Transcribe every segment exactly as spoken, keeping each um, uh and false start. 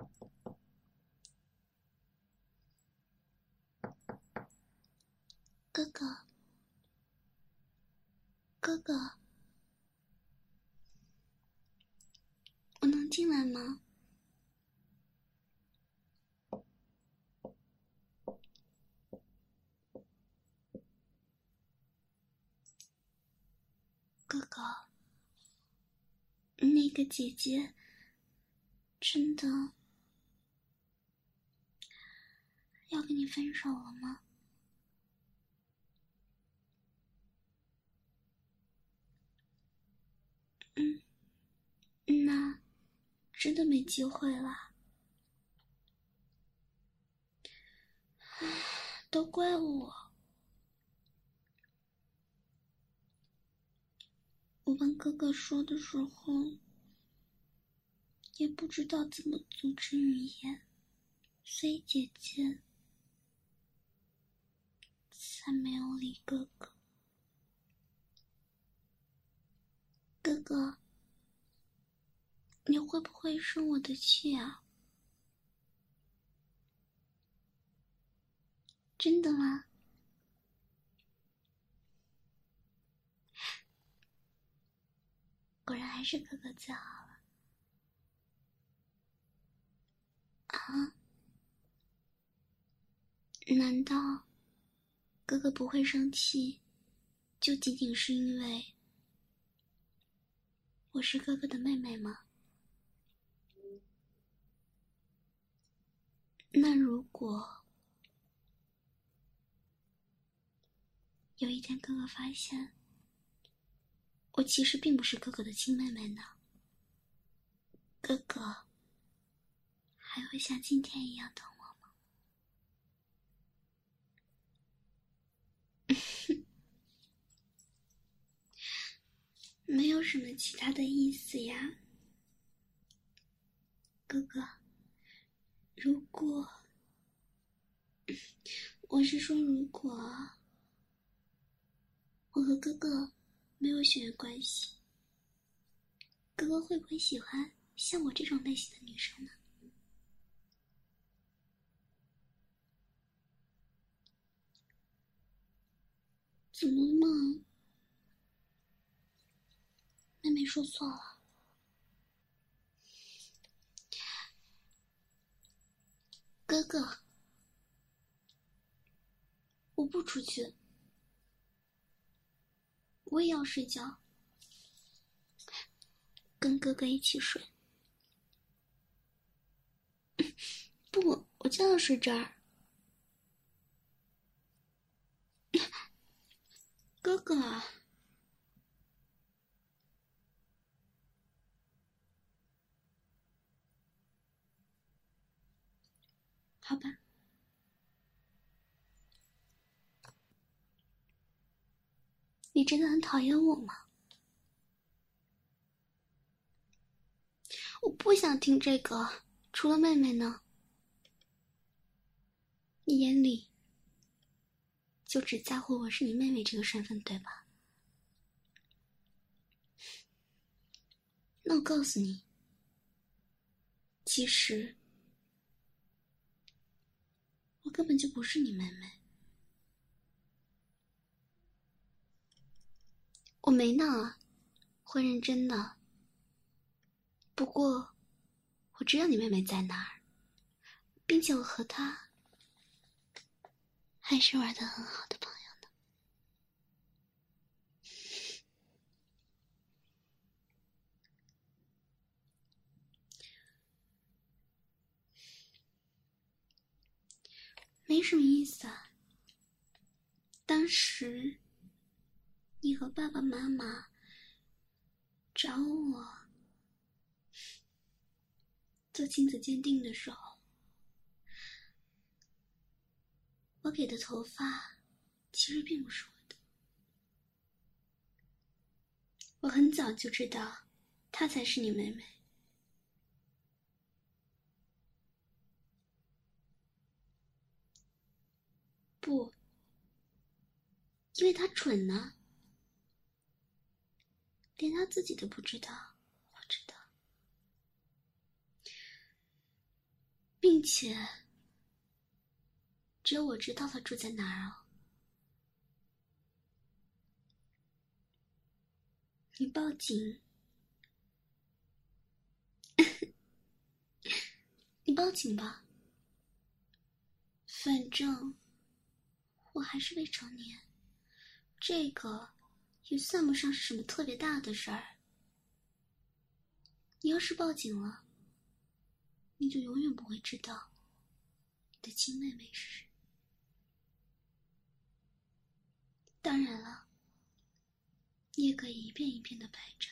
哥哥，哥哥，我能进来吗？哥哥，那个姐姐真的要跟你分手了吗？嗯，那真的没机会了。都怪我，我跟哥哥说的时候也不知道怎么组织语言，所以姐姐才没有理哥哥。哥哥，你会不会生我的气啊？真的吗？果然还是哥哥最好了。啊？难道哥哥不会生气，就仅仅是因为我是哥哥的妹妹吗？那如果有一天哥哥发现我其实并不是哥哥的亲妹妹呢？哥哥还会像今天一样疼我吗？没有什么其他的意思呀。哥哥，如果我是说如果我和哥哥没有血缘关系，哥哥会不会喜欢像我这种类型的女生呢？怎么了嘛？妹妹说错了。哥哥，我不出去，我也要睡觉，跟哥哥一起睡。不，我就要睡这儿。哥哥，好吧。你真的很讨厌我吗？我不想听这个，除了妹妹呢？你眼里就只在乎我是你妹妹这个身份，对吧？那我告诉你，其实我根本就不是你妹妹。我没闹啊，会认真的。不过我知道你妹妹在哪儿，并且我和她还是玩得很好的朋友呢。没什么意思啊。当时你和爸爸妈妈找我做亲子鉴定的时候，我给的头发其实并不是我的。我很早就知道她才是你妹妹。不，因为她蠢呢，连她自己都不知道。我知道。 并且只有我知道他住在哪儿啊。你报警。你报警吧，反正我还是未成年，这个也算不上是什么特别大的事儿。你要是报警了，你就永远不会知道你的亲妹妹是谁。当然了，你也可以一遍一遍的排查，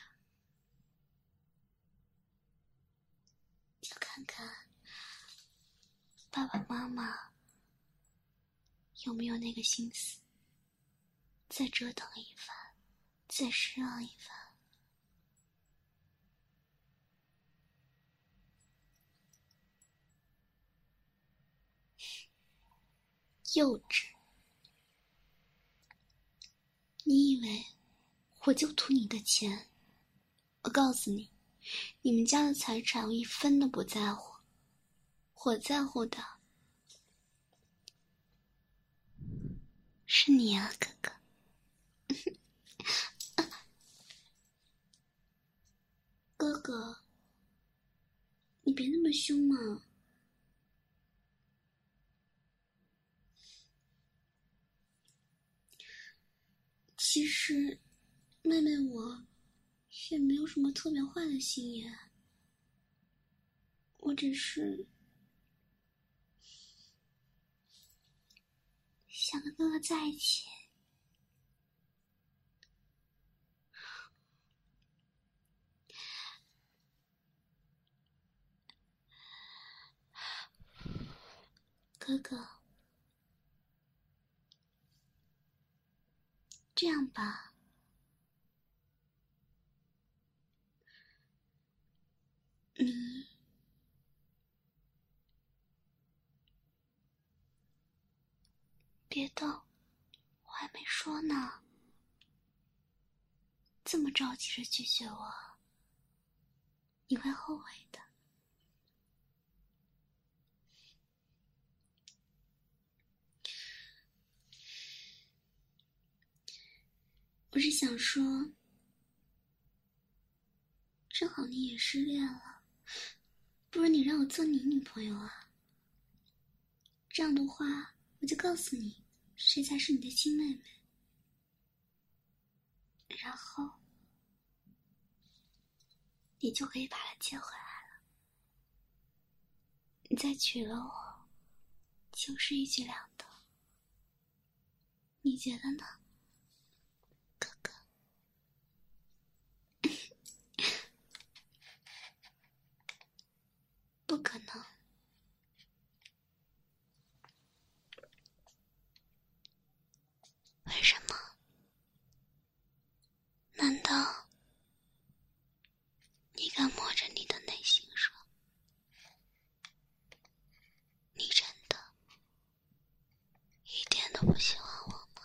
就看看爸爸妈妈有没有那个心思再折腾一番，再失望一番。幼稚！你以为我就图你的钱？我告诉你，你们家的财产我一分都不在乎，我在乎的是你啊，哥哥。哥哥，你别那么凶嘛。其实妹妹我也没有什么特别坏的心眼，我只是想跟哥哥在一起。哥哥，这样吧，你别动，我还没说呢。这么着急着拒绝我，你会后悔的。我是想说，正好你也失恋了，不如你让我做你女朋友啊。这样的话，我就告诉你谁才是你的亲妹妹，然后你就可以把她接回来了。你再娶了我，就是一举两得。你觉得呢，哥哥？不可能。为什么？难道你敢摸着你的内心说，你真的一点都不喜欢我吗？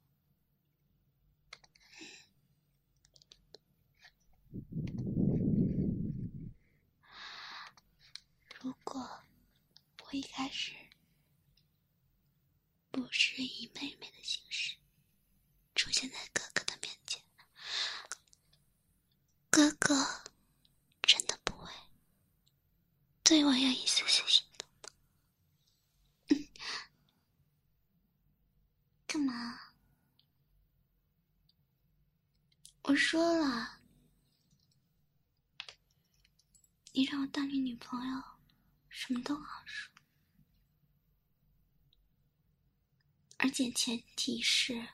如果我一开始不是以妹妹的形式出现在哥哥的面前，哥哥真的不会对我有一丝丝心动的。嗯，干嘛？我说了，你让我当你女朋友，什么都好说，而且前提是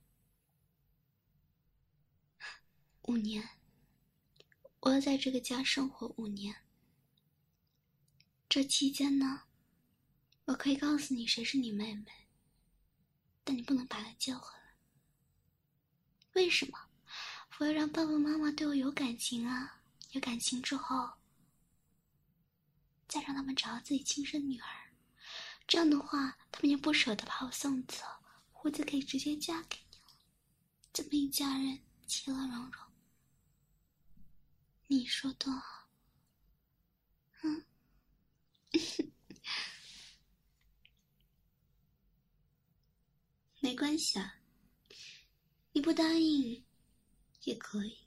五年，我要在这个家生活五年。这期间呢，我可以告诉你谁是你妹妹，但你不能把她接回来。为什么？我要让爸爸妈妈对我有感情啊，有感情之后再让他们找到自己亲生女儿，这样的话他们也不舍得把我送走，我就可以直接嫁给你了。这么一家人其乐融融，你说多好。嗯没关系啊，你不答应也可以。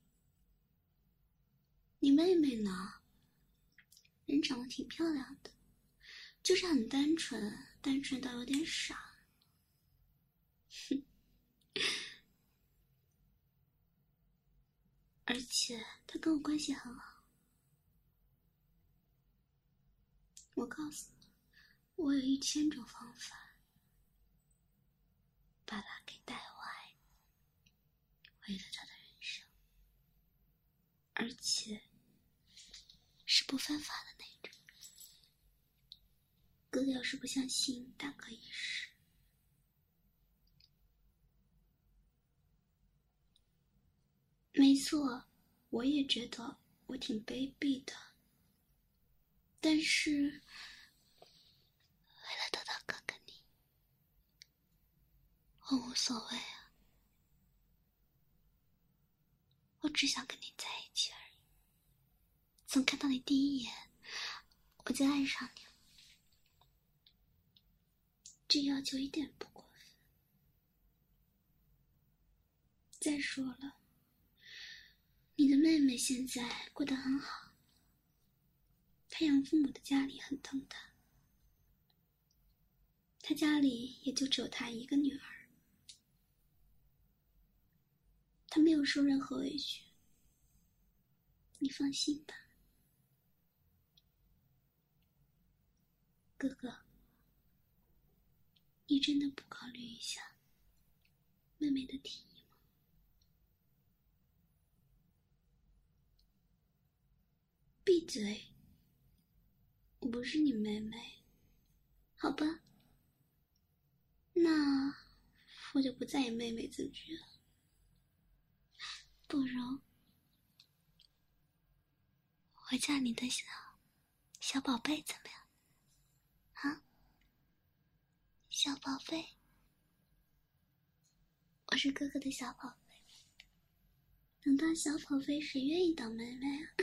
你妹妹呢？人长得挺漂亮的，就是很单纯，单纯到有点傻。哼，而且她跟我关系很好。我告诉你，我有一千种方法把她给带坏，毁了她的人生，而且是不犯法的那种。哥哥要是不相信，大可以试。没错，我也觉得我挺卑鄙的，但是为了得到哥哥你，我无所谓啊，我只想跟你在一起而已。从看到你第一眼，我就爱上你了，这要求一点不过分。再说了，你的妹妹现在过得很好，她养父母的家里很疼她，她家里也就只有她一个女儿，她没有受任何委屈，你放心吧。哥哥，你真的不考虑一下妹妹的提议吗？闭嘴，我不是你妹妹，好吧，那我就不再以妹妹自居了，不如我叫你的小小宝贝怎么样啊？小宝贝，我是哥哥的小宝贝，等到小宝贝谁愿意当妹妹啊？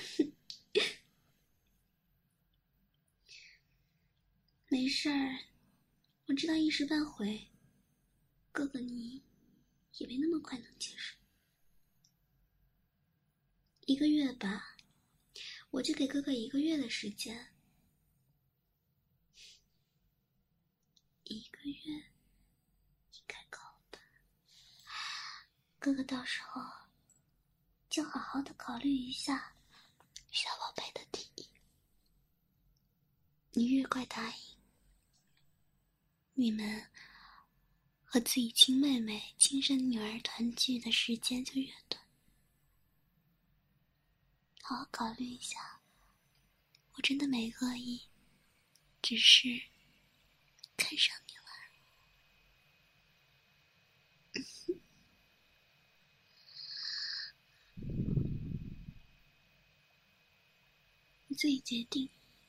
没事儿，我知道一时半会哥哥你也没那么快能接受。一个月吧，我就给哥哥一个月的时间。一个月应该够吧？哥哥到时候就好好的考虑一下小宝贝的提议。你越快答应，你们和自己亲妹妹、亲生女儿团聚的时间就越短。好好考虑一下，我真的没恶意，只是看上你了。你自己决定，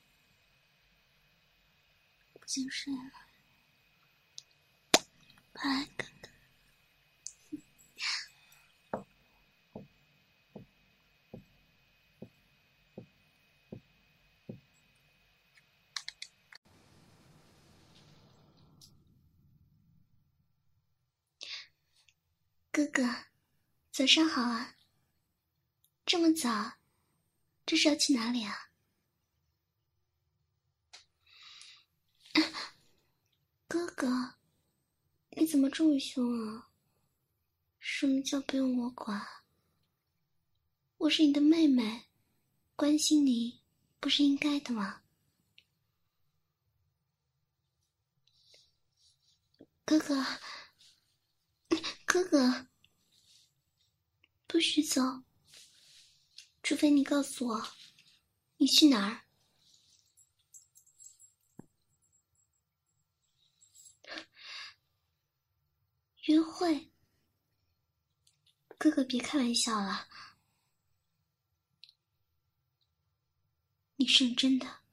不想睡了，快来哥哥。哥哥，早上好啊！这么早，这是要去哪里啊？哥哥，你怎么这么凶啊？什么叫不用我管？我是你的妹妹，关心你不是应该的吗？哥哥，哥哥，不许走，除非你告诉我你去哪儿。约会？哥哥别开玩笑了，你是认真的？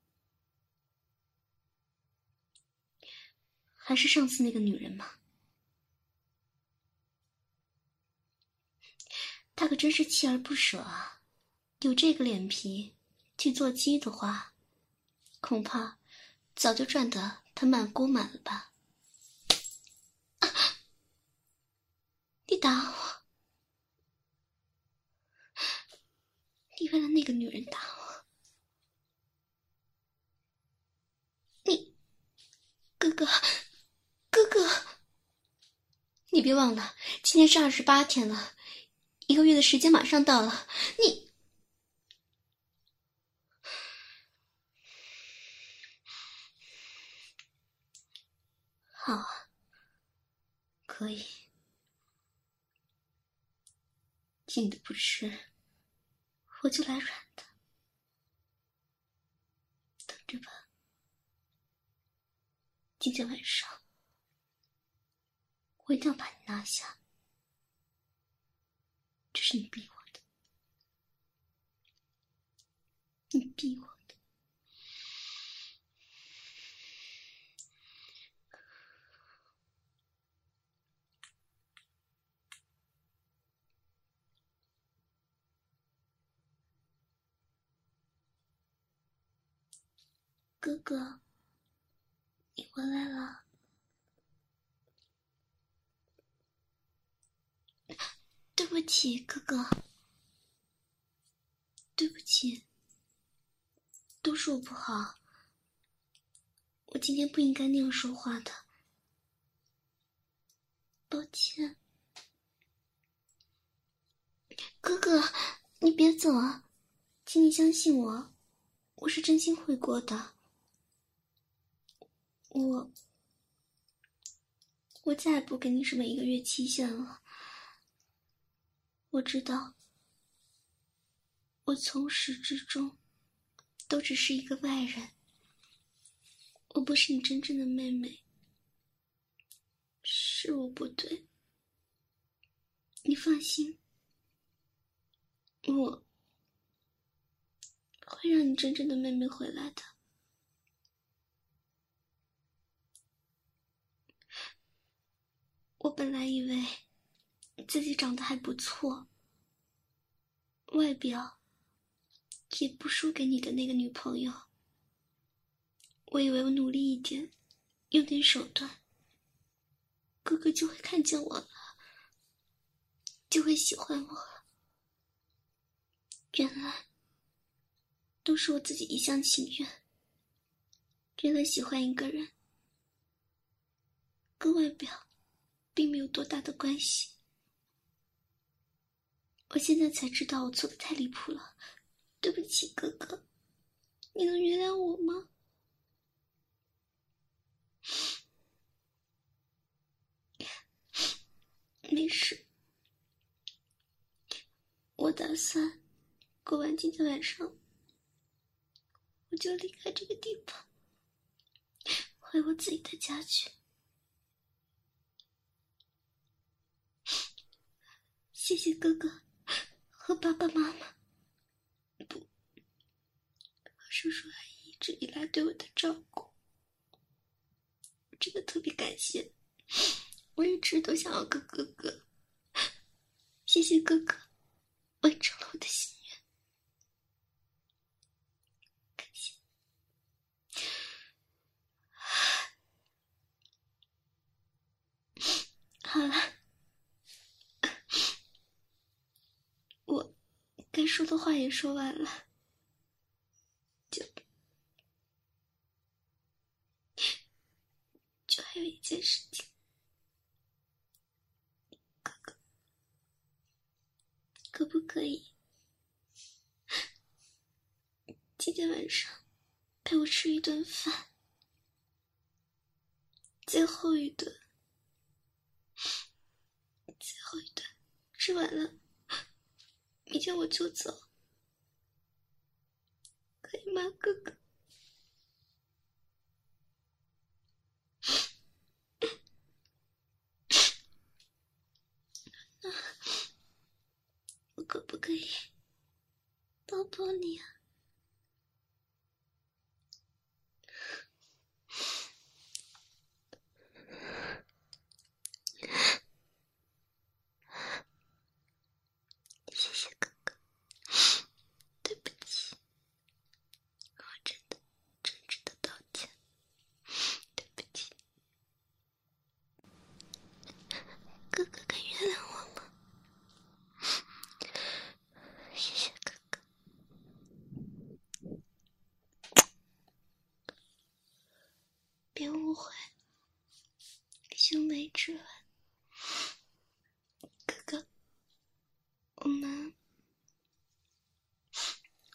还是上次那个女人吗？她可真是锲而不舍啊，有这个脸皮去做鸡的话，恐怕早就赚得她满锅满了吧。 你打我，你为了那个女人打我，你，哥哥，哥哥，你别忘了，今天是二十八天了，一个月的时间马上到了，你。好啊，可以。硬的不吃，我就来软的。等着吧，今天晚上我一定要把你拿下。这是你逼我的，你逼我的。哥哥，你回来了。对不起，哥哥，对不起，都是我不好，我今天不应该那样说话的，抱歉。哥哥，你别走啊，请你相信我，我是真心悔过的。我我再也不给你什么一个月期限了。我知道，我从始至终都只是一个外人，我不是你真正的妹妹，是我不对。你放心，我会让你真正的妹妹回来的。我本来以为自己长得还不错，外表也不输给你的那个女朋友。我以为我努力一点，用点手段，哥哥就会看见我了，就会喜欢我了。原来都是我自己一厢情愿。原来喜欢一个人跟外表并没有多大的关系。我现在才知道我错得太离谱了，对不起哥哥，你能原谅我吗？没事，我打算过完今天晚上我就离开这个地方，回我自己的家去。谢谢哥哥和爸爸妈妈，不，和叔叔阿姨一直以来对我的照顾，我真的特别感谢。我一直都想要个哥哥，谢谢哥哥完成了我的心愿，感谢。好了，我该说的话也说完了，就就还有一件事情，哥哥，可不可以今天晚上陪我吃一顿饭？最后一顿，最后一顿吃完了，明天我就走，可以吗，哥哥？我可不可以抱抱你啊？谢谢哥哥，对不起，我真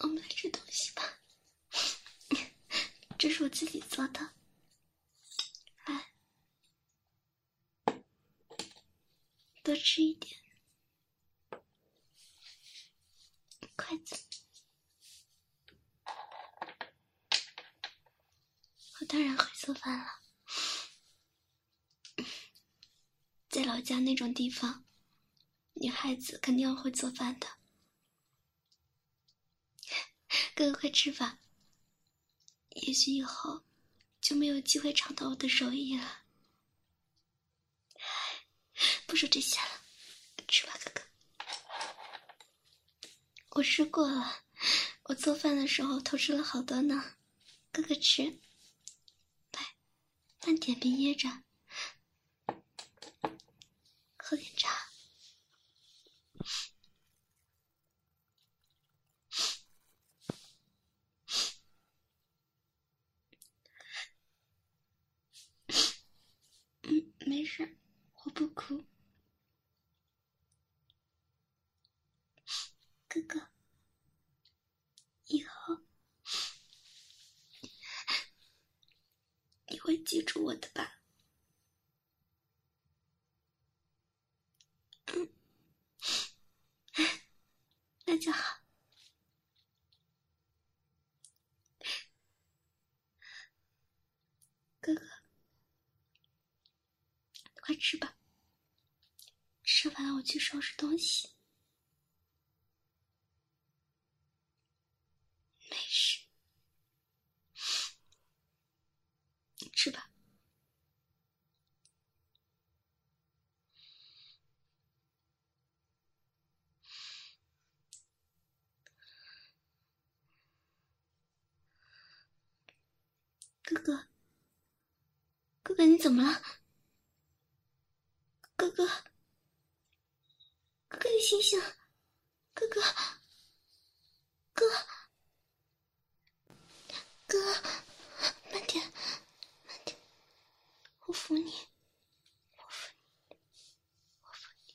们来吃东西吧。这是我自己做的，来，多吃一点。筷子，我当然会做饭了。在老家那种地方，女孩子肯定要会做饭的。哥哥快吃吧，也许以后就没有机会尝到我的手艺了。不说这些了，吃吧，哥哥。我试过了，我做饭的时候偷吃了好多呢。哥哥吃，来，慢点，别噎着。喝点茶。嗯，没事，我不哭。哥哥，以后你会记住我的吧？嗯，那就好。哥哥，快吃吧。吃完了我去收拾东西。没事，吃吧。哥哥，哥哥你怎么了？哥哥，哥哥你醒醒！哥哥，哥，哥，慢点，慢点，我扶你，我扶你，我扶你。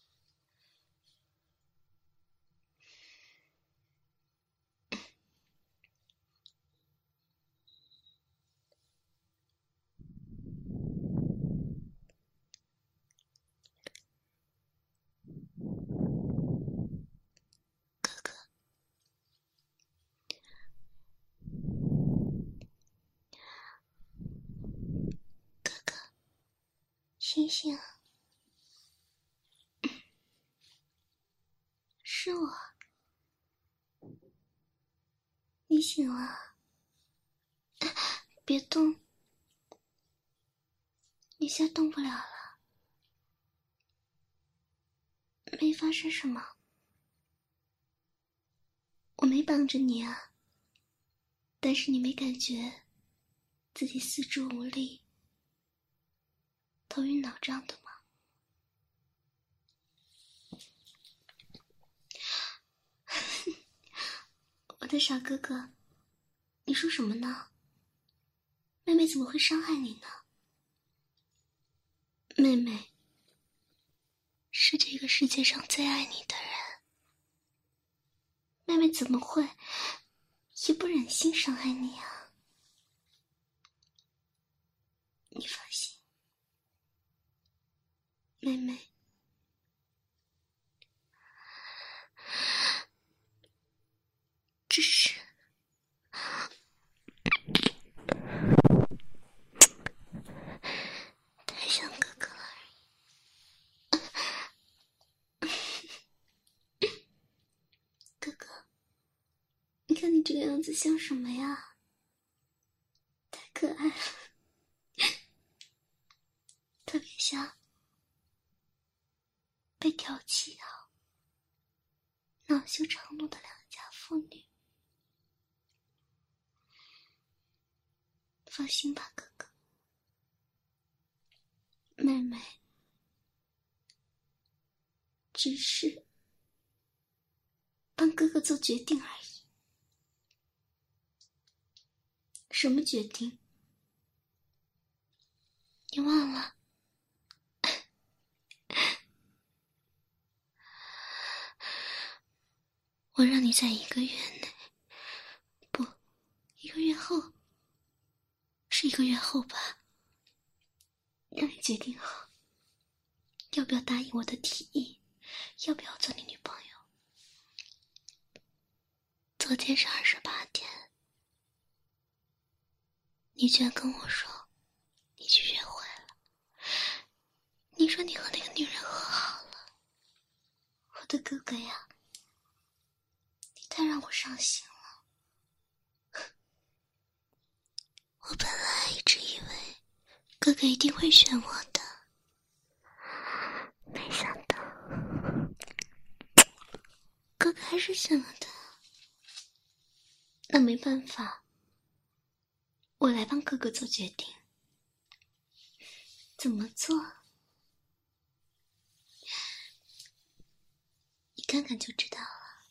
哥哥，哥哥，醒醒！是我，你醒了，别动，你现在动不了了，没发生什么，我没绑着你啊，但是你没感觉自己四肢无力、头晕脑胀的吗？我的傻哥哥，你说什么呢？妹妹怎么会伤害你呢？妹妹是这个世界上最爱你的人，妹妹怎么会也不忍心伤害你啊？你放心，妹妹只是太想哥哥了而已。哥哥，你看你这个样子像什么呀？太可爱了，特别像被挑起啊、恼羞成怒的良家妇女。放心吧，哥哥，妹妹只是帮哥哥做决定而已。什么决定？你忘了？我让你在一个月内个月后吧，让你决定好，要不要答应我的提议，要不要做你女朋友。昨天是二十八天，你居然跟我说你去约会了，你说你和那个女人和好了。我的哥哥呀，你太让我伤心了。我本来一直以为哥哥一定会选我的，没想到哥哥还是选了他。那没办法，我来帮哥哥做决定。怎么做？你看看就知道了。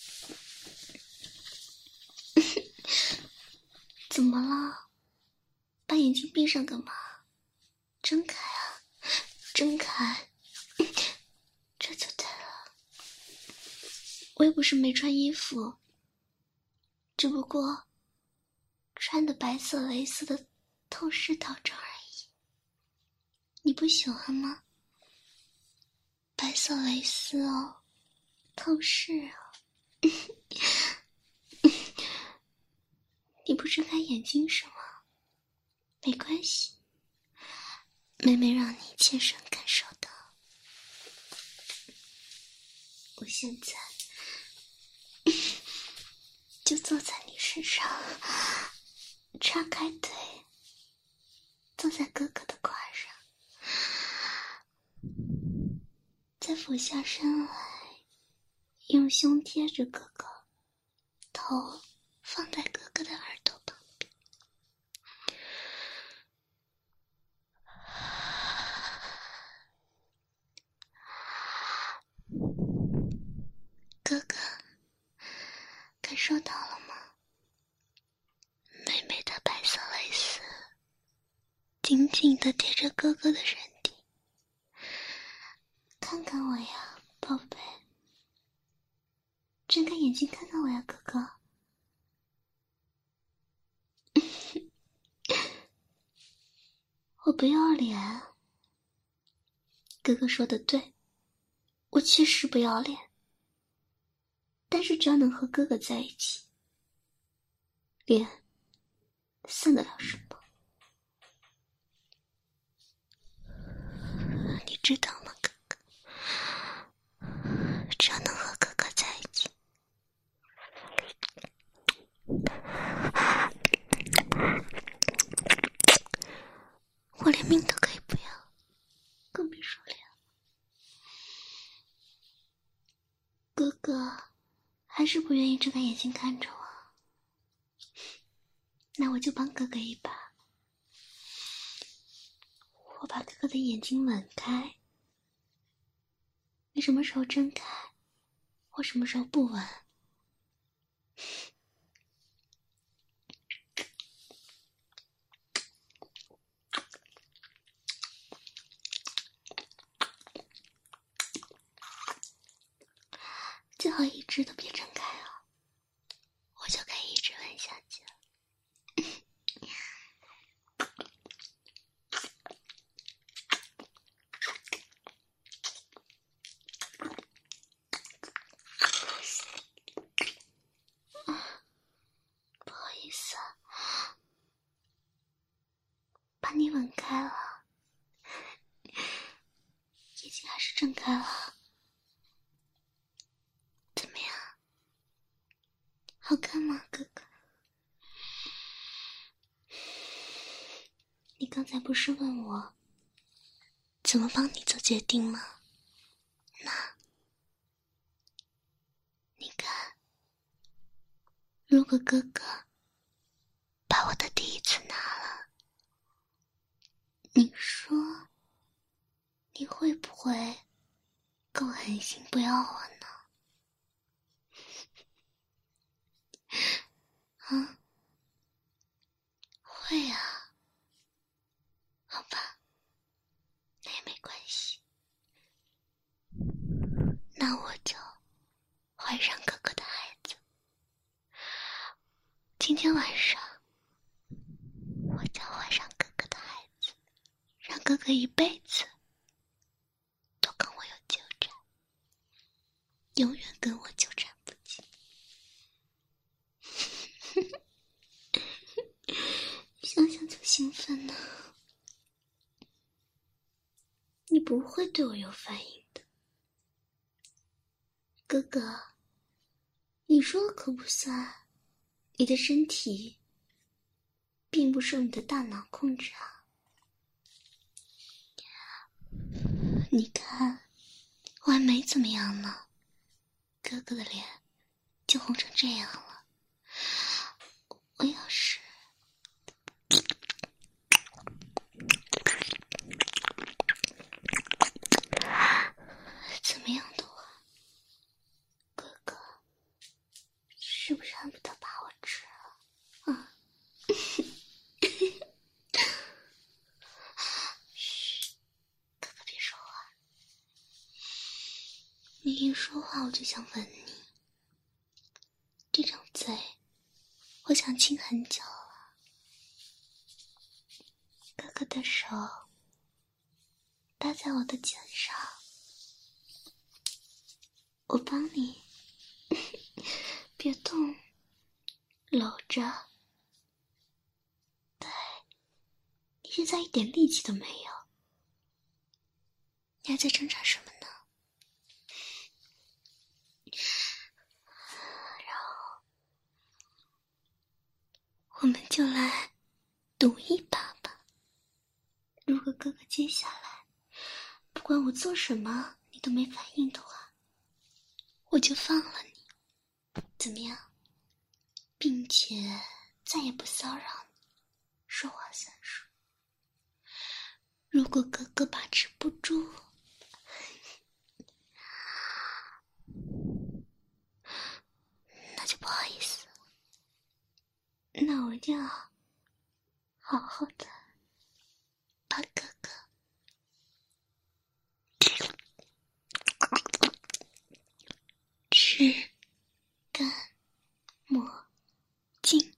怎么了？把眼睛闭上干嘛？睁开啊，睁开，这就对了。我又不是没穿衣服，只不过穿的白色蕾丝的透视套装而已。你不喜欢吗？白色蕾丝哦，透视哦。你不睁开眼睛是吗？没关系，妹妹让你切身感受到。我现在就坐在你身上，叉开腿，坐在哥哥的胯上，再俯下身来，用胸贴着哥哥，头放在哥哥的耳朵旁边。哥哥，感受到了吗？美美的白色蕾丝紧紧地贴着哥哥的身体。看看我呀，宝贝，睁开眼睛看看我呀，哥哥。我不要脸。哥哥说的对，我确实不要脸，但是只要能和哥哥在一起，脸算得了什么？你知道吗，哥哥？只要能和哥哥在一起，我连命都可以不要，更别说脸。哥哥还是不愿意睁开眼睛看着我，那我就帮哥哥一把。我把哥哥的眼睛吻开，你什么时候睁开，我什么时候不吻。最好一直都别睁开啊，我就可以一直吻下去了。不好意思啊，把你吻开了，眼睛还是睁开了。怎么样？好看吗，哥哥？你刚才不是问我怎么帮你做决定吗？那你看，如果哥哥把我的第一次拿了，你说你会不会更狠心不要我呢？啊？会啊，好吧，那也没关系，那我就怀上哥哥的孩子。今天晚上我就怀上哥哥一辈子都跟我有纠缠，永远跟我纠缠不清。想想就兴奋呢。你不会对我有反应的，哥哥，你说可不算，你的身体并不受你的大脑控制啊。你看，我还没怎么样呢，哥哥的脸就红成这样了。我要是怎么样的话，哥哥是不是恨不得把我吃了啊？嘘，哥哥别说话，你一说话我就想吻你，这张嘴我想亲很久了。哥哥的手搭在我的肩上，我帮你，别动，搂着。对，你现在一点力气都没有，你还在挣扎什么呢？然后我们就来赌一把吧。如果哥哥接下来不管我做什么你都没反应的话，我就放了你，怎么样？并且再也不骚扰你，说话算数。如果哥哥把持不住，那就不好意思了，那我就要好好的把哥哥吃干抹净。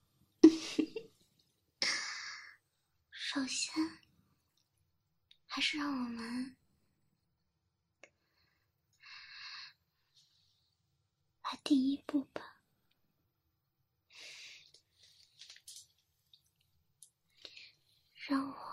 首先还是让我们来第一步吧。让我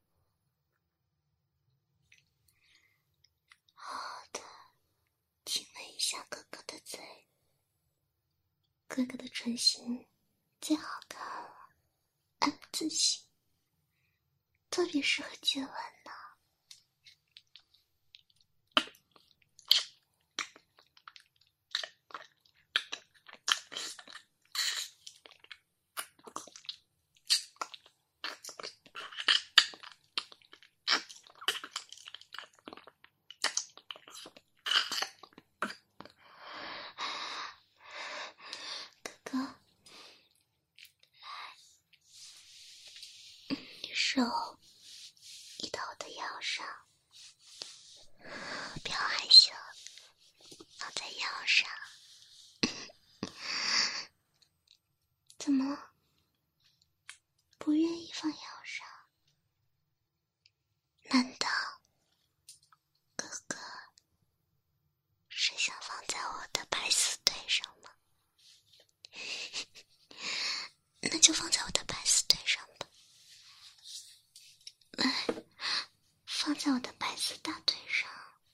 好好的亲吻一下哥哥的嘴。哥哥的唇形最好看了，M 字形，特别适合接吻呢。哥，来，手移到我的腰上，不要害羞，放在腰上。怎么了？不愿意放腰上？难道哥哥是想放在我的白丝腿上吗？那就放在我的白丝腿上吧。来，放在我的白丝大腿上。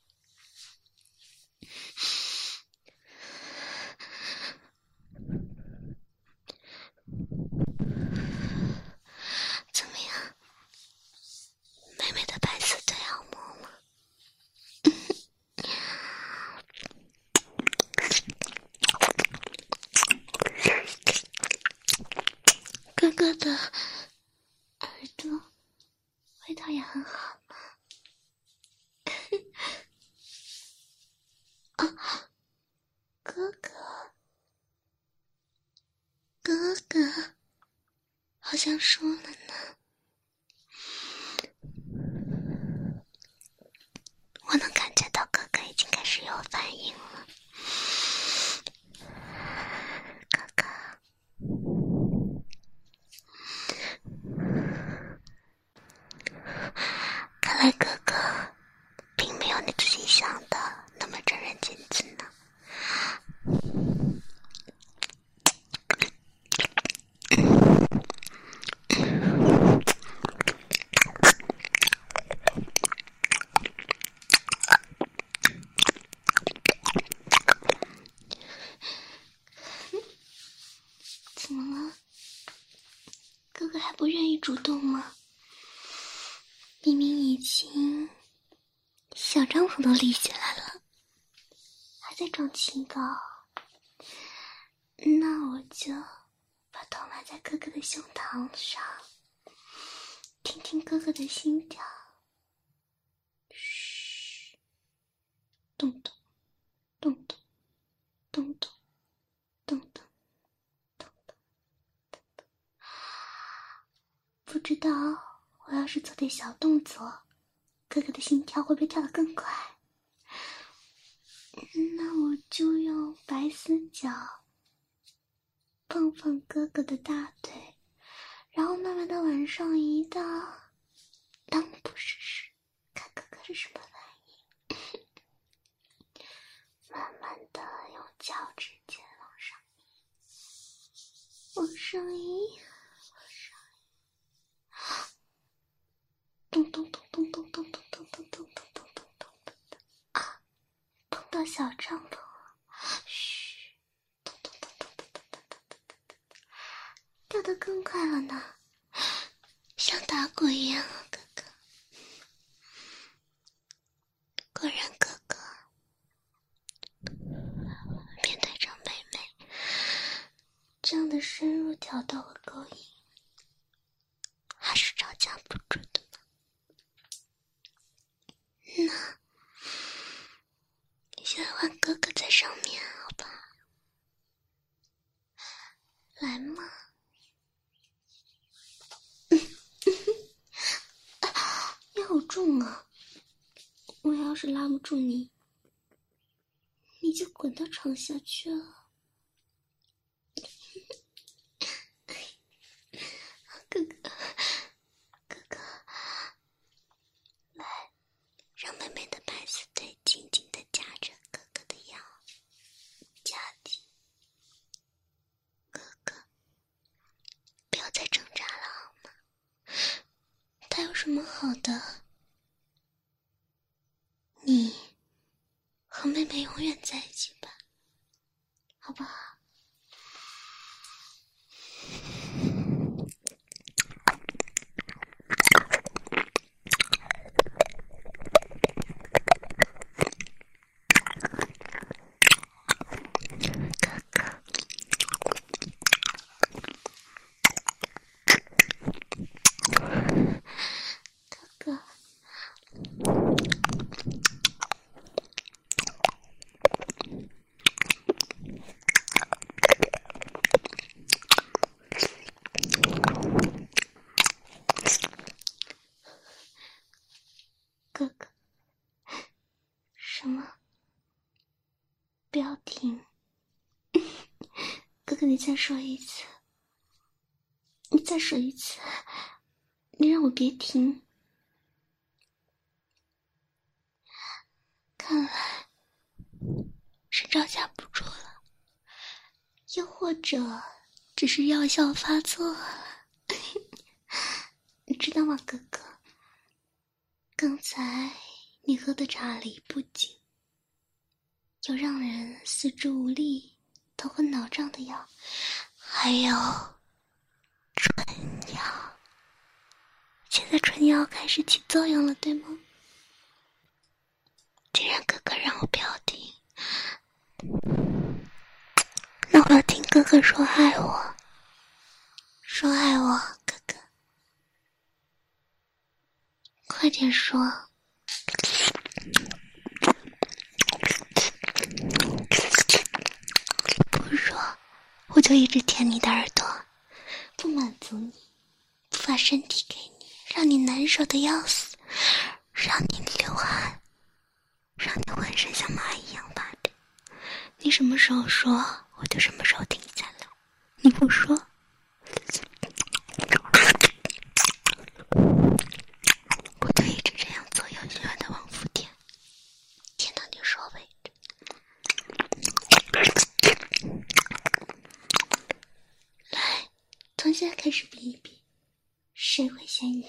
怎么样？妹妹的白丝腿好摸吗？哥哥的耳朵味道也很好嘛。啊，哥哥，哥哥，好像说了呢。我能感觉到哥哥已经开始有反应了。哥哥，看来哥哥并没有你自己想的那么正人君子呢。怎么了？哥哥还不愿意主动吗？明明已经小丈夫都立起来了，还在装清高。那我就把头埋在哥哥的胸膛上，听听哥哥的心跳。嘘，咚咚咚咚咚咚咚咚咚咚咚咚。不知道我要是做点小动作，哥哥的心跳会不会跳得更快？那我就用白丝脚碰碰哥哥的大腿，然后慢慢的往上移到裆部试试，看哥哥是什么反应。慢慢的用脚趾尖往上移，往上移，往上移，咚咚咚咚咚咚咚咚咚咚咚咚咚咚咚咚啊！碰到小帐篷了，嘘，咚咚咚咚咚咚咚咚咚咚，跳得更快了呢，像打鼓一样啊，哥哥。果然，哥哥面对着妹妹这样的深入挑逗和勾引，还是招架不住的呢。那现在换哥哥在上面，好吧？来嘛！你好重啊！我要是拉不住你，你就滚到床下去了。哥哥，哥哥，来，让妹妹的白丝腿紧紧地夹着哥哥的腰，夹紧。哥哥，不要再挣扎了好吗？他有什么好的？你和妹妹永远在一起吧，好不好？哥哥，什么？不要停！哥哥，你再说一次，你再说一次，你让我别停。看来是招架不住了，又或者只是药效发作了。你知道吗，哥哥？刚才你喝的茶里不仅有让人四肢无力、头昏脑胀的药，还有春药。现在春药开始起作用了，对吗？既然哥哥让我不要停，那我要听哥哥说爱我，说爱我，哥哥，快点说。不说，我就一直舔你的耳朵，不满足你，不把身体给你，让你难受的要死，让你流汗，让你浑身像蚂蚁一样爬着。你什么时候说，我就什么时候停下来。你不说，我就一直这样做从现在开始比一比，谁会先赢？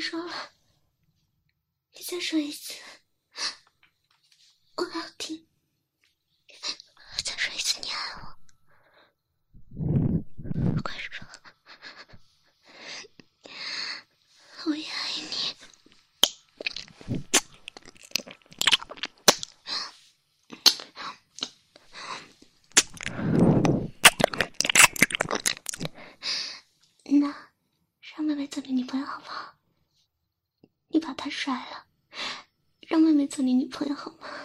说了，你再说一次，我要听。再说一次，你爱我，快说，我也爱你。那让妹妹做你女朋友好不好？你把她甩了，让妹妹做你女朋友好吗？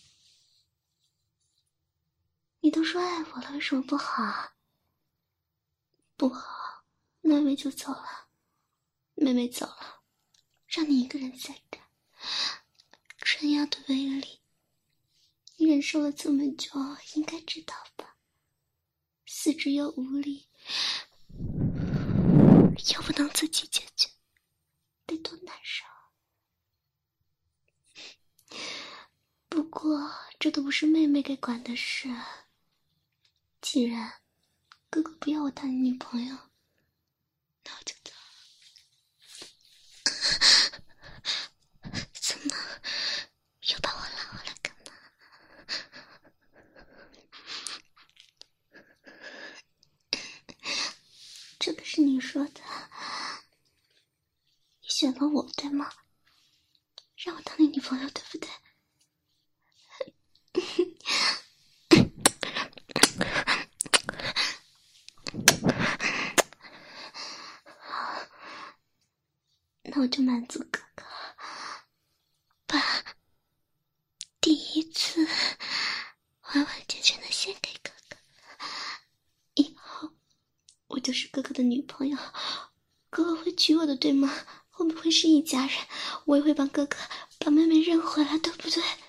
你都说爱我了，为什么不好啊？不好，那妹妹就走了。妹妹走了，让你一个人在这。春药的威力，你忍受了这么久，应该知道吧？四肢又无力，又不能自己解决，得多难受。不过这都不是妹妹该管的事。既然哥哥不要我当你女朋友，那我就走了。怎么又把我拉回来干嘛？这可是你说的，你选了我对吗？让我当你女朋友对不对？那我就满足哥哥，把第一次完完全全的献给哥哥。以后我就是哥哥的女朋友，哥哥会娶我的对吗？我们会是一家人，我也会帮哥哥把妹妹认回来，对不对？